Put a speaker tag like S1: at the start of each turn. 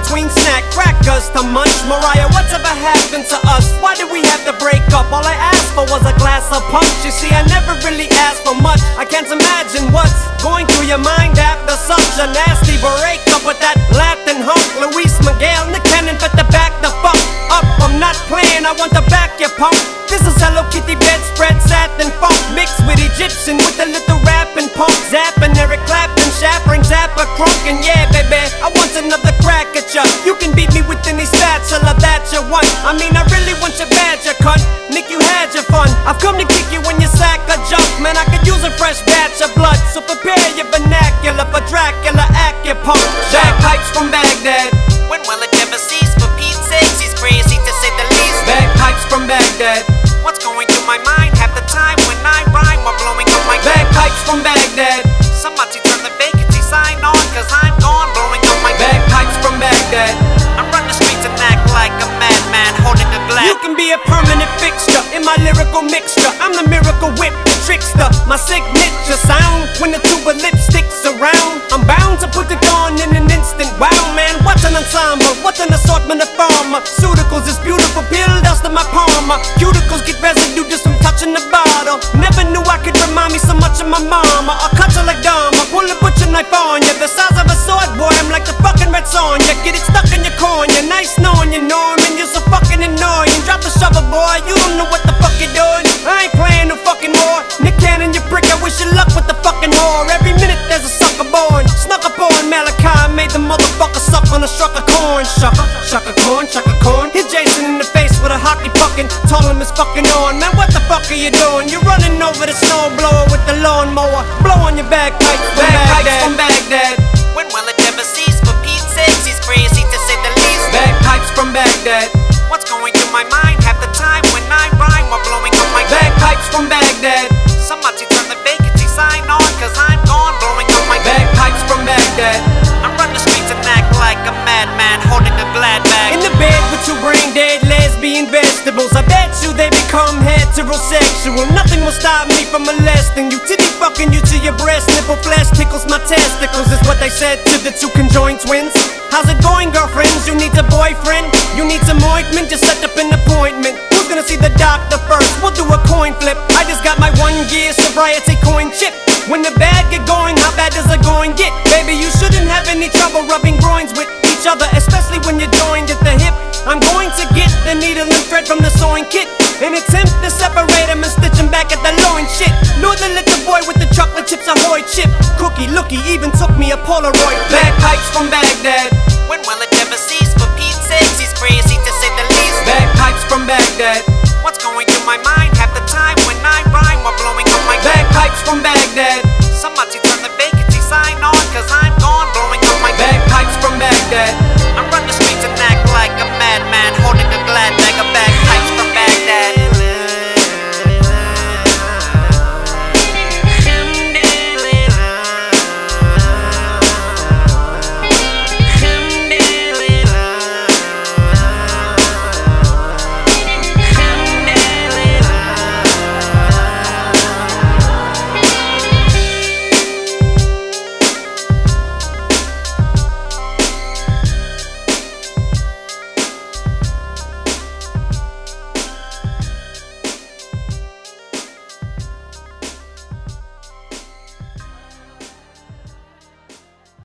S1: between snack crackers to munch. Mariah, what's ever happened to us? Why did we have to break up? All I asked for was a glass of punch. You see, I never really asked for much. I can't imagine what's going through your mind after such a nasty breakup with that Latin hunk. Luis Miguel, Nick Cannon, but the back the fuck up. I'm not playing, I want to back your punk. This is Hello Kitty bedspread, satin funk mixed with Egyptian with a little rapping punk. Zapping Eric Clapton, shattering Zappa crunk. And yeah, baby, I want another crack at ya. You can beat me with any spatula that you want. I mean, I really want your badge, you cunt. Nick, you had your fun. I've come to kick you when you sack a jump. Man, I could use a fresh batch of blood. So prepare your vernacular for Dracula, Acupunk. Bagpipes from Baghdad.
S2: When will it ever cease? For Pete's sake, he's crazy to say the least.
S1: Bagpipes from Baghdad.
S2: What's going through my mind half the time when I rhyme while blowing up my
S1: Bagpipes from Baghdad.
S2: Somebody turn the vacancy sign on, cause I'm gone blowing up my
S1: Bagpipes from Baghdad.
S2: I run the streets and act like a madman holding a glass.
S1: You can be a permanent fixture in my lyrical mixture. I'm the miracle whip, the trickster. My signature sound when the tube of lipstick's around. I'm bound to put it on in an instant. Wow, man, what's an ensemble? What's an assortment of pharmaceuticals? This beautiful pill dust in my palm. Cuticles get residue just from touching the bottle. Never knew I could remind me so much of my mama. I'll cut you like Dharma, pull a butcher knife on you. The size of a sword, boy, I'm like the fucking red Sonja. Get it stuck in your cornea. Nice knowing you, Norman. You're so fucking annoying. Drop the shovel, boy. You don't know what the fuck you're doing. I ain't playing no fucking war. Nick Cannon, you prick. I wish you luck with the fucking whore. Every minute there's a sucker born. Snuck up on Malachi, made the motherfucker suck on a shuck of corn. Shuck of corn, shuck of corn. Hit Jason in the face with a hockey puckin'. Told him it's fucking on. Man, what the fuck are you doing? You're running over the snowblower with the lawnmower. Blow on your bagpipes from Baghdad.
S2: When will it ever cease? For Pete's sake, he's crazy to say the least.
S1: Bagpipes from Baghdad.
S2: What's going through my mind half the time when I rhyme while blowing up my
S1: Bagpipes from Baghdad.
S2: Somebody turn the vacancy sign on, cause I'm gone blowing up my
S1: Bagpipes from Baghdad.
S2: I run the streets and act like a madman holding a glad bag.
S1: In the bed with two brain dead lesbian vegetables. I bet you they become heterosexual. Nothing will stop me from molesting you. Titty fucking you to your breast. Nipple flesh tickles my testicles, is what they said to the two conjoined twins. How's it going, girlfriends? You need a boyfriend? You need some ointment? Just set up an appointment. Who's gonna see the doctor first? We'll do a coin flip. I just got my 1 year sobriety coin chip. When the bad get going, how bad does it going get? Baby, you shouldn't have any trouble rubbing groins with each other, especially when you're joined at the hip. I'm going to get the needle and thread from the sewing kit and attempt to separate them and stitch them back at the loin shit. Lure the little boy with the chocolate chips ahoy chip. Cookie lookie even took me a Polaroid. Bagpipes from Baghdad.